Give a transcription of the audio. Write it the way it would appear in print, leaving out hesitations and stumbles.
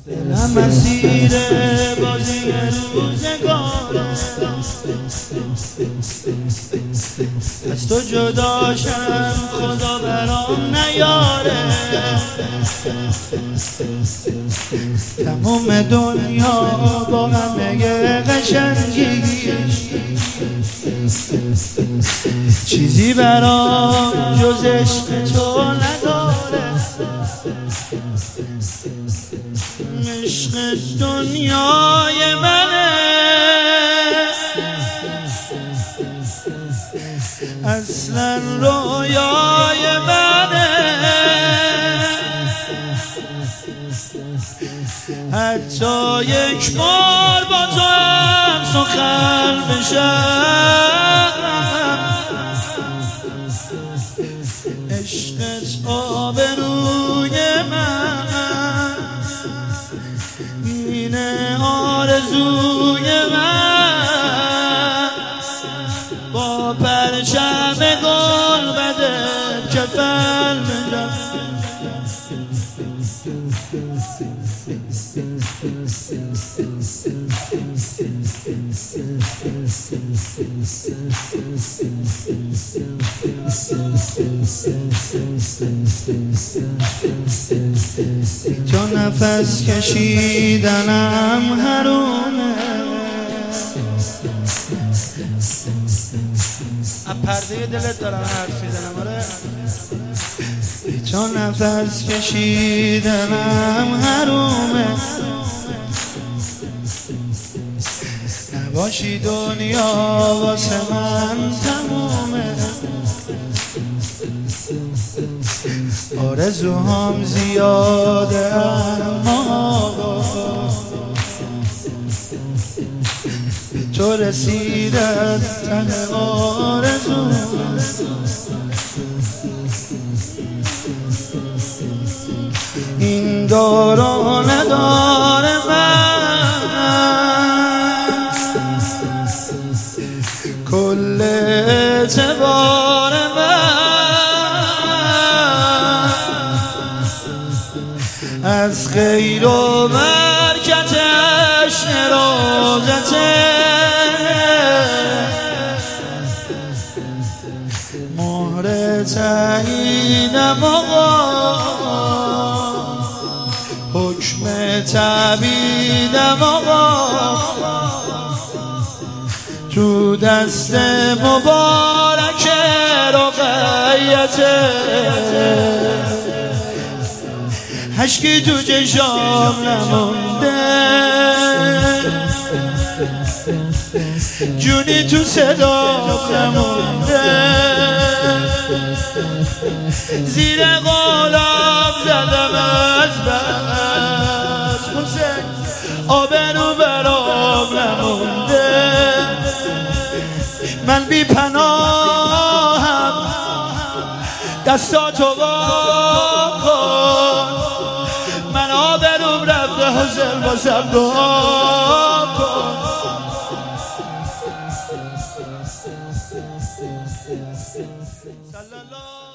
دلم مسیر بازی روزگاره، از تو جدا شم خدا برام نیاره. تمام دنیا با همه قشنگیش چیزی برام جز عشق تو نداره. عشق دنیای منه، اصلا رویای منه. حتی یک بار با تو هم سخن بشم، عشقت آبروی من، اینه آرزوی من. با پرچم گل بده کفن میدم، تو نفس کشیدنم حرومه، از پرده دلت دارم حرف میزنم. آره تو نفس کشیدنم حرومه، نباشی دنیا واسه من تمومه. آرزوهام زیاده اما به تو رسیدن تن آرزو. این دار و ندار من، کل اعتبار من، از غیر و برکتش نرازته. مهر تعیینم آقا، حکم تبیدم آقا، تو دست مبارک رقیته. اشکی تو چشام نمونده، جونی تو صدام نمونده. زیر قلاب زدم از بس حسین، آبرو برام نمونده. من بی پناهم، دستاتو وا کن. من آبروم رفته حسین، واسم دعا کن. صلی الله